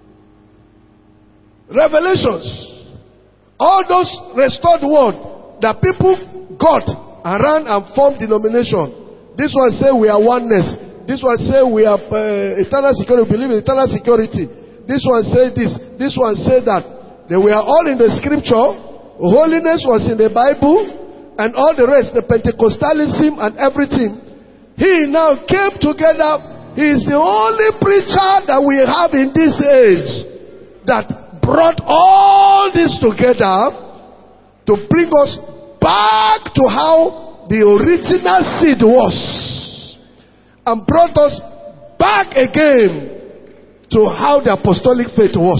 revelations, all those restored word that people got and ran and formed denomination. This one say we are oneness. This one say we are eternal security. We believe in eternal security. This one say this. This one say that. They were all in the scripture. Holiness was in the Bible. And all the rest, the Pentecostalism and everything. He now came together. He is the only preacher that we have in this age that brought all this together to bring us back to how the original seed was, and brought us back again to how the apostolic faith was,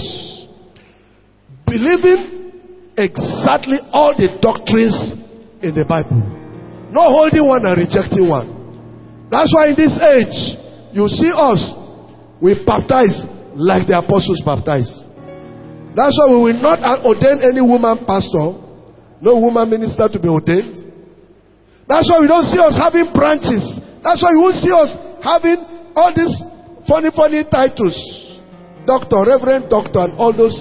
believing exactly all the doctrines in the Bible, not holding one and rejecting one. That's why in this age you see us, we baptize like the apostles baptized. That's why we will not ordain any woman pastor, no woman minister to be ordained. That's why we don't see us having branches. That's why you won't see us having all these funny titles. Doctor, Reverend Doctor, and all those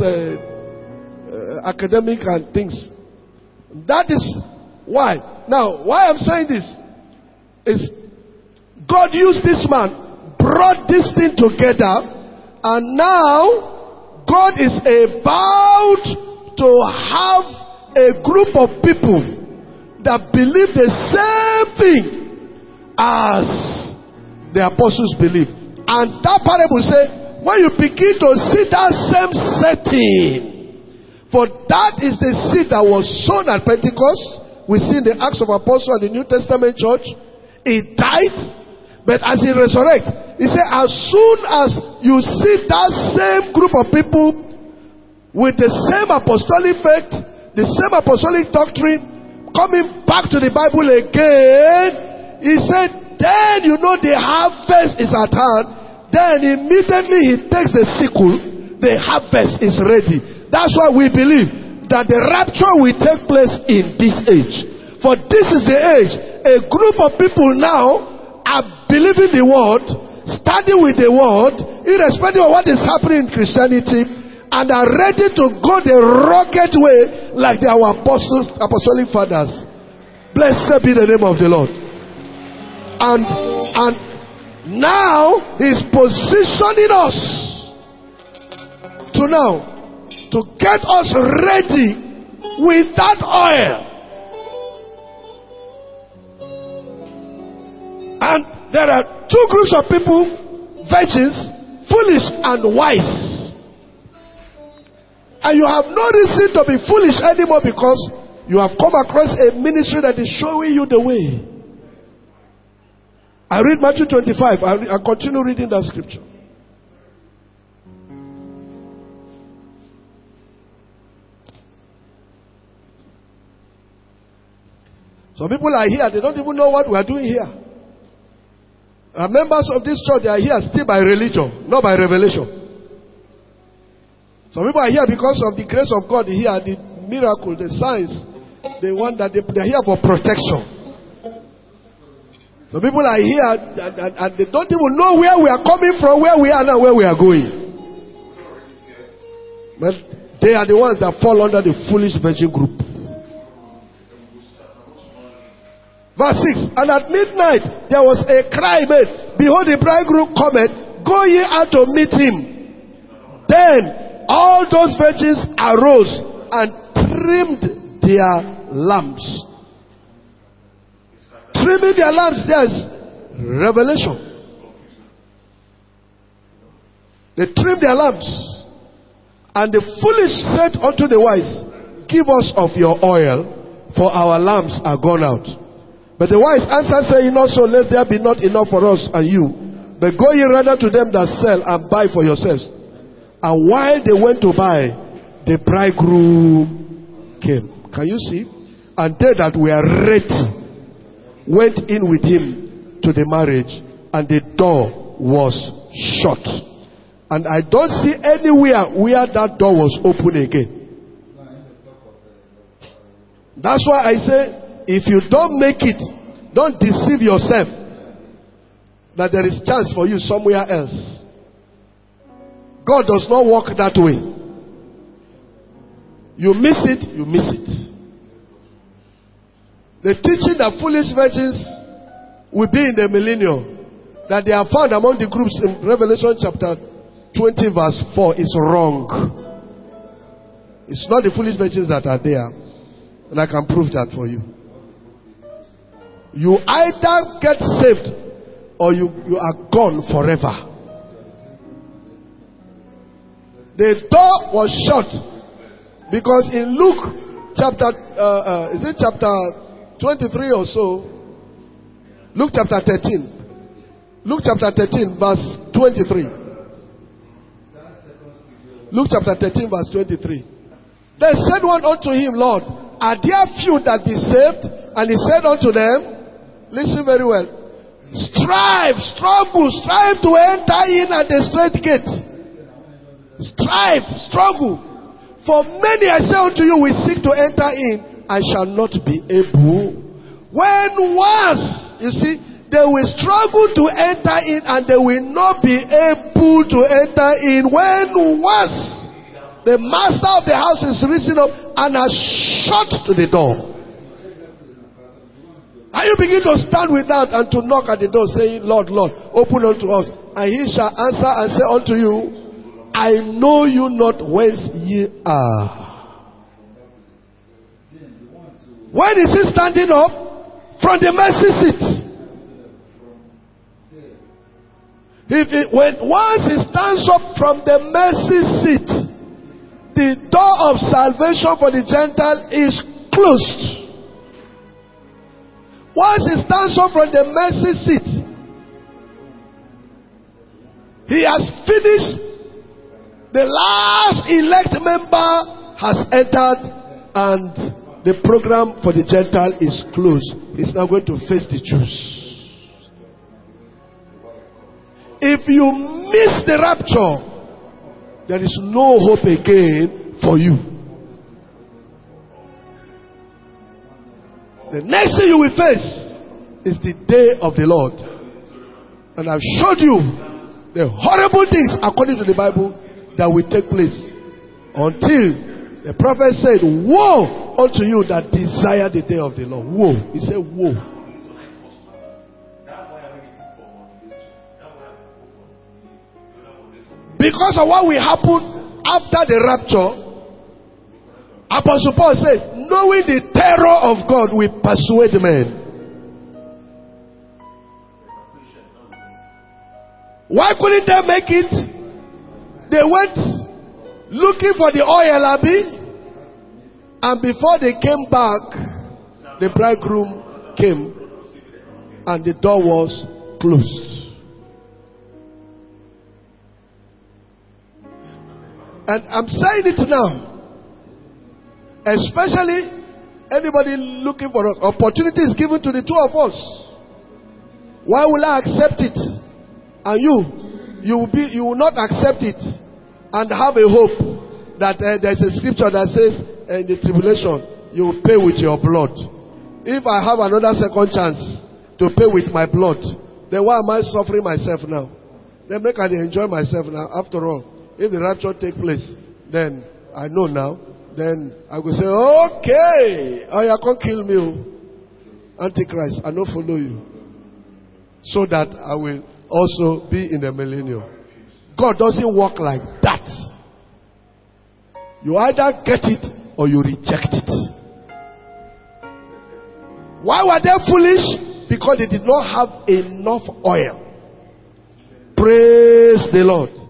academic and things. That is why. Now, why I'm saying this is God used this man, brought this thing together, and now God is about to have a group of people that believe the same thing as the apostles believe. And that parable say, when you begin to see that same setting, for that is the seed that was sown at Pentecost. We see in the Acts of Apostles and the New Testament church. It died, but as he resurrects, he said, as soon as you see that same group of people with the same apostolic faith, the same apostolic doctrine, coming back to the Bible again, he said, then you know the harvest is at hand. Then immediately he takes the sickle, the harvest is ready. That's why we believe that the rapture will take place in this age. For this is the age, a group of people now are believing the word, studying with the word, irrespective of what is happening in Christianity, and are ready to go the rugged way like our apostolic fathers. Blessed be the name of the Lord. And now He's positioning us to get us ready with that oil. And there are two groups of people: virgins, foolish and wise. And you have no reason to be foolish anymore, because you have come across a ministry that is showing you the way. I read Matthew 25. I continue reading that scripture. Some people are here, they don't even know what we are doing here. Members of this church, they are here still by religion, not by revelation. Some people are here because of the grace of God here, the miracle, the signs. They want that they are here for protection. Some people are here and they don't even know where we are coming from, where we are now, where we are going. But they are the ones that fall under the foolish virgin group. Verse 6. And at midnight there was a cry made, Behold, the bridegroom cometh, go ye out to meet him. Then all those virgins arose and trimmed their lamps. Trimming their lamps, there's revelation. They trimmed their lamps. And the foolish said unto the wise, Give us of your oil, for our lamps are gone out. But the wise answered, saying, Not so, lest there be not enough for us and you. But go ye rather to them that sell and buy for yourselves. And while they went to buy, the bridegroom came. Can you see? And they that were ready went in with him to the marriage, and the door was shut. And I don't see anywhere where that door was open again. That's why I say, if you don't make it, don't deceive yourself that there is chance for you somewhere else. God does not work that way. You miss it, you miss it. The teaching that foolish virgins will be in the millennium, that they are found among the groups in Revelation chapter 20 verse 4, is wrong. It's not the foolish virgins that are there. And I can prove that for you. You either get saved or you are gone forever. The door was shut because in Luke chapter, is it chapter 23 or so? Luke chapter 13. Luke chapter 13 verse 23. Luke chapter 13 verse 23. They said one unto him, Lord, are there few that be saved? And he said unto them, listen very well, strive to enter in at the straight gate. Strive, struggle. For many, I say unto you, will seek to enter in and shall not be able. When once, you see, they will struggle to enter in and they will not be able to enter in. When once the master of the house is risen up and has shut to the door. And you begin to stand with that and to knock at the door, saying, Lord, Lord, open unto us. And he shall answer and say unto you, I know you not whence ye are. When is he standing up? From the mercy seat. Once he stands up from the mercy seat, the door of salvation for the Gentile is closed. Once he stands up from the mercy seat, he has finished. The last elect member has entered and the program for the Gentile is closed. He's now going to face the Jews. If you miss the rapture, there is no hope again for you. The next thing you will face is the day of the Lord. And I've showed you the horrible things according to the Bible that will take place Until the prophet said, woe unto you that desire the day of the Lord. Woe. He said, woe. Because of what will happen after the rapture, Apostle Paul says, knowing the terror of God will persuade men. Why couldn't they make it? They went looking for the oil, Abi. And before they came back, the bridegroom came and the door was closed. And I'm saying it now. Especially anybody looking for us. Opportunity is given to the two of us. Why will I accept it? And you will not accept it and have a hope that there's a scripture that says in the tribulation you will pay with your blood. If I have another second chance to pay with my blood, then why am I suffering myself now? Then make I enjoy myself now. After all, if the rapture take place, then I know now. Then I will say, okay, oh, you can't kill me, Antichrist. I don't follow you, so that I will also be in the millennium. God doesn't work like that. You either get it or you reject it. Why were they foolish? Because they did not have enough oil. Praise the Lord.